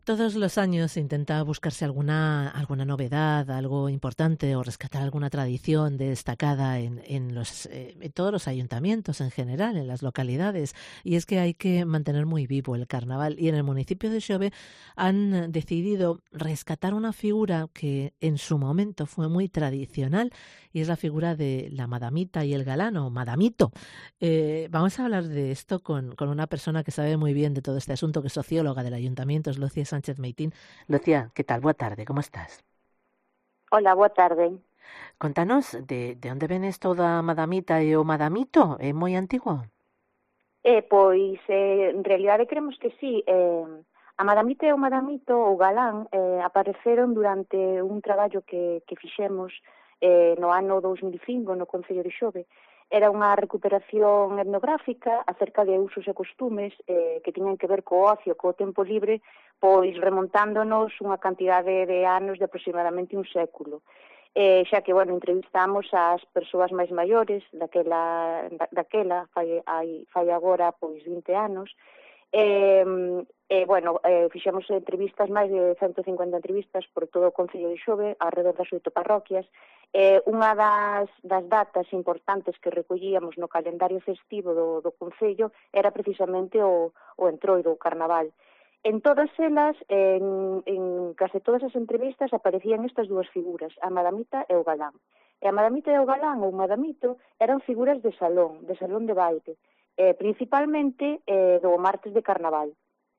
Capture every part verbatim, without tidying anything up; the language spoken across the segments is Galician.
Todos los años se intenta buscarse alguna, alguna novedad, algo importante o rescatar alguna tradición destacada en, en, los, eh, en todos los ayuntamientos en general, en las localidades. Y es que hay que mantener muy vivo el carnaval. Y en el municipio de Xove han decidido rescatar una figura que en su momento fue muy tradicional y es la figura de la madamita y el galán o madamito. Eh, vamos a hablar de esto con, con una persona que sabe muy bien de todo este asunto, que es socióloga del ayuntamiento, es Lucía Sánchez Meitín. Lucía, ¿qué tal? Boa tarde, ¿cómo estás? Hola, boa tarde. Contanos, de, de onde ven esto da madamita e o madamito? É moi antigo? Eh, pois, eh, en realidade creemos que sí. Eh, a Madamita e o Madamito, o galán, eh, apareceron durante un traballo que, que fixemos eh, no ano dos mil e cinco no Concello de Xove. Era unha recuperación etnográfica acerca de usos e costumes eh, que tiñan que ver co ocio, co tempo libre, pois remontándonos unha cantidade de anos de aproximadamente un século. Eh, xa que, bueno, entrevistamos ás persoas máis maiores daquela, da, daquela fai, hai, fai agora, pois, vinte anos, e, eh, bueno, eh, fixemos entrevistas, máis de ciento cincuenta entrevistas por todo o Concello de Xove, alrededor das oito parroquias. Eh, unha das, das datas importantes que recollíamos no calendario festivo do, do Concello era precisamente o, o Entroido, o Carnaval. En todas elas, en, en case todas as entrevistas, aparecían estas dúas figuras, a madamita e o galán. E a madamita e o galán, ou madamito, eran figuras de salón, de salón de baile, eh, principalmente eh, do martes de carnaval.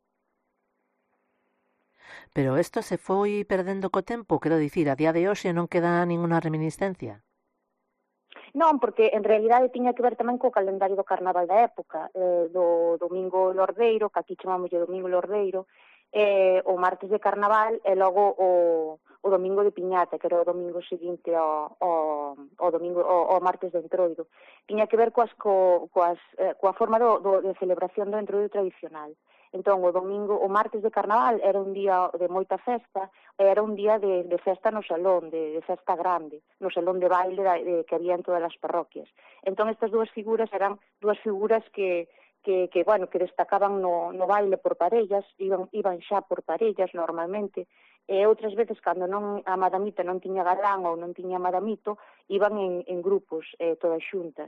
Pero isto se foi perdendo co tempo, quero dicir, a día de hoxe non queda ninguna reminiscencia. Non, porque en realidade tiña que ver tamén co calendario do carnaval da época, eh, do domingo lordeiro, que aquí chamamos de domingo lordeiro, eh, o martes de carnaval e logo o, o domingo de piñata, que era o domingo seguinte ao, ao, ao domingo ao, ao martes de entroido. Tiña que ver coas, co, coas, eh, coa forma do, do, de celebración do entroido tradicional. Entón, o domingo, o martes de carnaval era un día de moita festa, era un día de, de festa no salón, de, de festa grande, no salón de baile de, de, que había en todas as parroquias. Entón, estas dúas figuras eran dúas figuras que, que, que bueno, que destacaban no, no baile por parellas, iban, iban xa por parellas normalmente, e outras veces, cando non a madamita non tiña galán ou non tiña madamito, iban en, en grupos, eh, todas xuntas.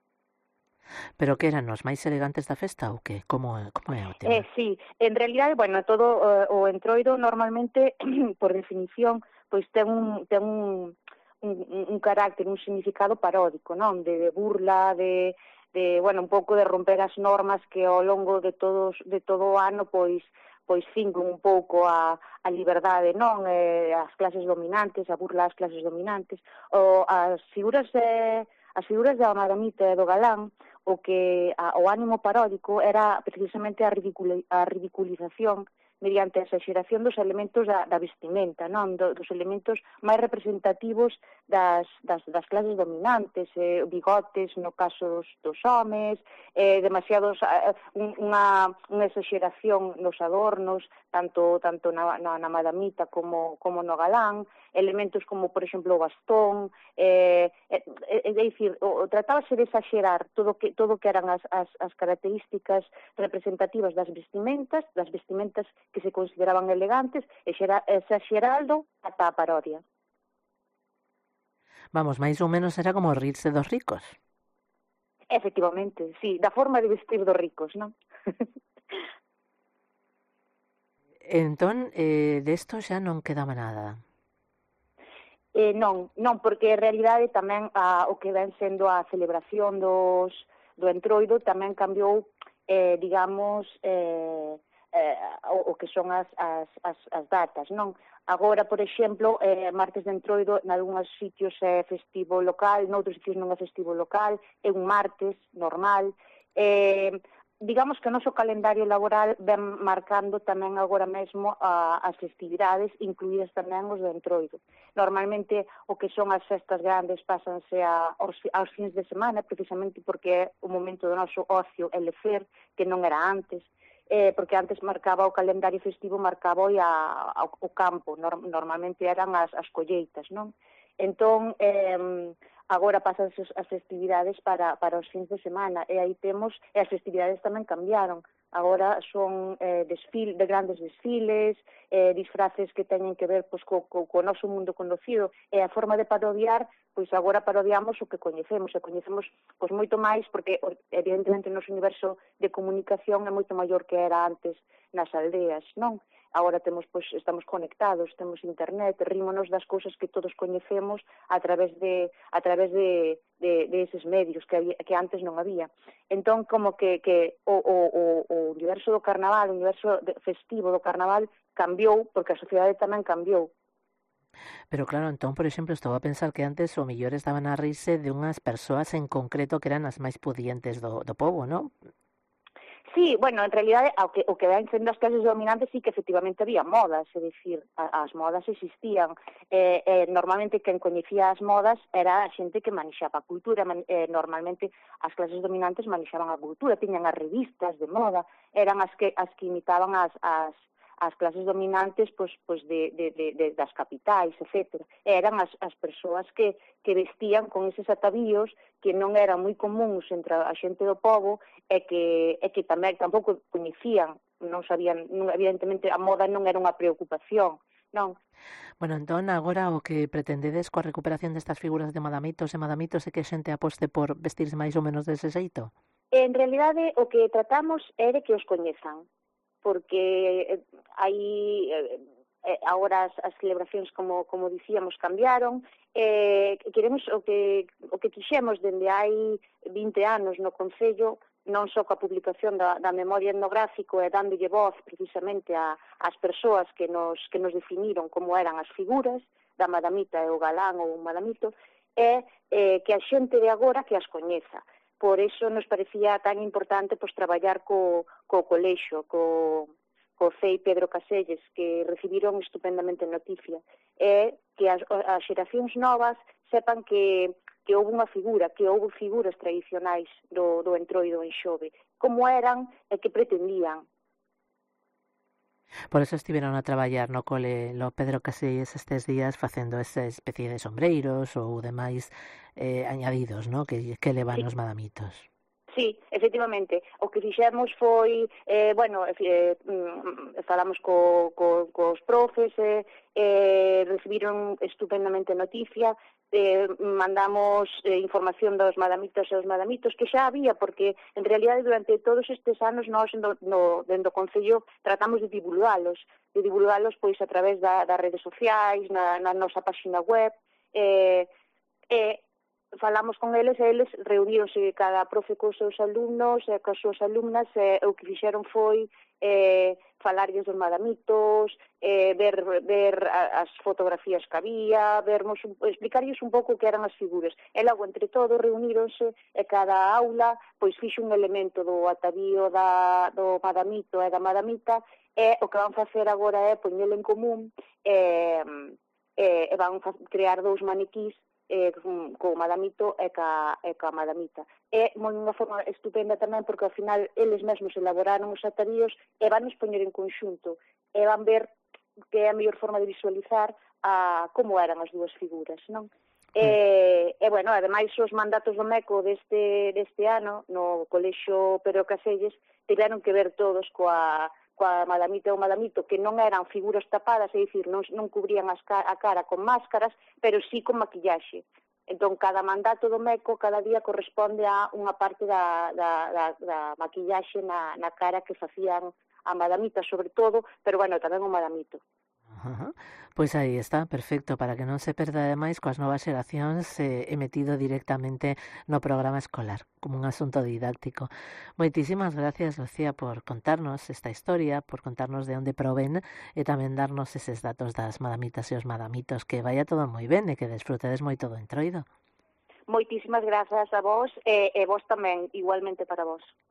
Pero que eran os máis elegantes da festa ou que? Como, como é o Eh, tema? sí, en realidade, bueno, todo uh, o entroido normalmente, por definición, pois ten un, ten un, un, un carácter, un significado paródico, non? De, de burla, de, de, bueno, un pouco de romper as normas que ao longo de todos de todo o ano, pois, pois fincan un pouco a, a liberdade, non? Eh, as clases dominantes, a burla ás clases dominantes, o as figuras de, as figuras da madamita e do galán, o que a, o ánimo paródico era precisamente a, ridicul, a ridiculización mediante a exageración dos elementos da, da vestimenta, non? Do, dos elementos máis representativos das, das, das clases dominantes, eh, bigotes no caso dos, dos homes, eh, demasiados, eh, unha, unha exageración nos adornos, tanto tanto na, na, na madamita como, como no galán, elementos como, por exemplo, o bastón, eh, é, é, é dicir, o, tratábase de exagerar todo que todo que eran as, as, as características representativas das vestimentas, das vestimentas que se consideraban elegantes, e xera, exageraldo ata a parodia. Vamos, máis ou menos era como rirse dos ricos. Efectivamente, sí, da forma de vestir dos ricos, non? Entón, eh, desto xa non quedaba nada. Eh, non, non, porque en realidade tamén a, o que ven sendo a celebración dos, do entroido tamén cambiou, eh, digamos, eh, eh, o, o que son as, as, as, as datas, non? Agora, por exemplo, eh, martes de entroido, en algúns sitios é festivo local, noutros sitios non é festivo local, é un martes normal, eh, digamos que o noso calendario laboral ven marcando tamén agora mesmo a, as festividades, incluídas tamén os de entroido. Normalmente o que son as festas grandes pásanse a, aos, aos fins de semana, precisamente porque é o momento do noso ocio e lecer, que non era antes, eh, porque antes marcaba o calendario festivo, marcaba o, a, o campo, Norm, normalmente eran as, as colleitas, non? Entón, eh, agora pasan as festividades para, para os fins de semana, e aí temos, e as festividades tamén cambiaron. Agora son eh, desfil, de grandes desfiles, eh, disfraces que teñen que ver pois, co, co, co noso mundo conocido, e a forma de parodiar, pois agora parodiamos o que coñecemos, e coñecemos pois, moito máis, porque evidentemente o noso universo de comunicación é moito maior que era antes nas aldeas, non? Agora temos, pois, estamos conectados, temos internet, rímonos das cousas que todos coñecemos a través de a través de, de, de eses medios que, había, que antes non había. Entón, como que, que o, o, o universo do carnaval, o universo festivo do carnaval cambiou, porque a sociedade tamén cambiou. Pero claro, entón, por exemplo, estou a pensar que antes o mellor estaban a rirse de unhas persoas en concreto que eran as máis pudientes do, do pobo, non? Sí, bueno, en realidade, o que, o que ven sendo as clases dominantes sí que efectivamente había modas, é dicir, as modas existían. Eh, eh, normalmente quen coñecía as modas era a xente que manexaba a cultura, man, eh, normalmente as clases dominantes manexaban a cultura, tiñan as revistas de moda, eran as que as que imitaban as, as as clases dominantes pois, pois de, de, de, de, das capitais, etcétera. Eran as, as persoas que, que vestían con eses atavíos que non eran moi comuns entre a xente do pobo e que, e que tamén tampouco coñecían, non sabían, non, evidentemente a moda non era unha preocupación, non? Bueno, entón, agora o que pretendedes coa recuperación destas figuras de madamitos e madamitos é que a xente aposte por vestirse máis ou menos dese xeito? En realidade, o que tratamos é de que os coñezan, porque hai eh, agora as, as celebracións, como, como dicíamos, cambiaron, eh, queremos o que, o que quixemos dende hai vinte anos no Concello, non só coa publicación da, da memoria etnográfico e dándolle voz precisamente a, as persoas que nos, que nos definiron como eran as figuras da madamita e o galán ou o madamito, é eh, que a xente de agora que as coñeza. Por iso nos parecía tan importante pois, traballar co, co colexio, co, co C E I Pedro Caselles, que recibiron estupendamente noticia, e que as, as xeracións novas sepan que, que houve unha figura, que houve figuras tradicionais do, do Entroido en Xove, como eran e que pretendían. Por eso estiveron a traballar no cole lo Pedro Caselles estes días facendo esa especie de sombreiros ou demais eh, añadidos, ¿no? que, que levan sí. Os madamitos. Sí, efectivamente. O que fixemos foi, eh, bueno, eh, falamos co, co, cos profes, eh, eh, recibiron estupendamente noticia, eh, mandamos eh, información dos madamitos e dos madamitos, que xa había, porque en realidade durante todos estes anos nós no, no, dentro do Concello tratamos de divulgalos, de divulgalos pois a través da, das redes sociais, na, na nosa página web, eh, eh, falamos con eles e eles reuníronse cada profe cos seus alumnos e cos súas alumnas e o que fixeron foi eh, falarlles dos madamitos, eh, ver, ver as fotografías que había, vermos, explicarlles un pouco que eran as figuras. E logo, entre todos, reuníronse e cada aula pois fixo un elemento do atavío da, do madamito e da madamita e o que van facer agora é poñelo en común e, e, e van crear dous maniquís eh, co madamito e ca, e ca madamita. É unha forma estupenda tamén porque ao final eles mesmos elaboraron os atavíos e van nos poñer en conxunto e van ver que é a mellor forma de visualizar a como eran as dúas figuras, non? Mm. E, e, bueno, ademais os mandatos do MECO deste, deste ano no Colexio Pedro Caselles tiveron que ver todos coa coa madamita ou madamito, que non eran figuras tapadas, é dicir, non, non cubrían as ca a cara con máscaras, pero sí con maquillaxe. Entón, cada mandato do MECO, cada día corresponde a unha parte da, da, da, da maquillaxe na, na cara que facían a madamita, sobre todo, pero, bueno, tamén o madamito. Ajá. Pois aí está, perfecto, para que non se perda ademais coas novas xeracións eh, emetido directamente no programa escolar, como un asunto didáctico. Moitísimas gracias, Lucía, por contarnos esta historia, por contarnos de onde proven e tamén darnos eses datos das madamitas e os madamitos, que vaya todo moi ben e que desfrutedes moito do Entroido. Moitísimas grazas a vos e, e vos tamén, igualmente para vos.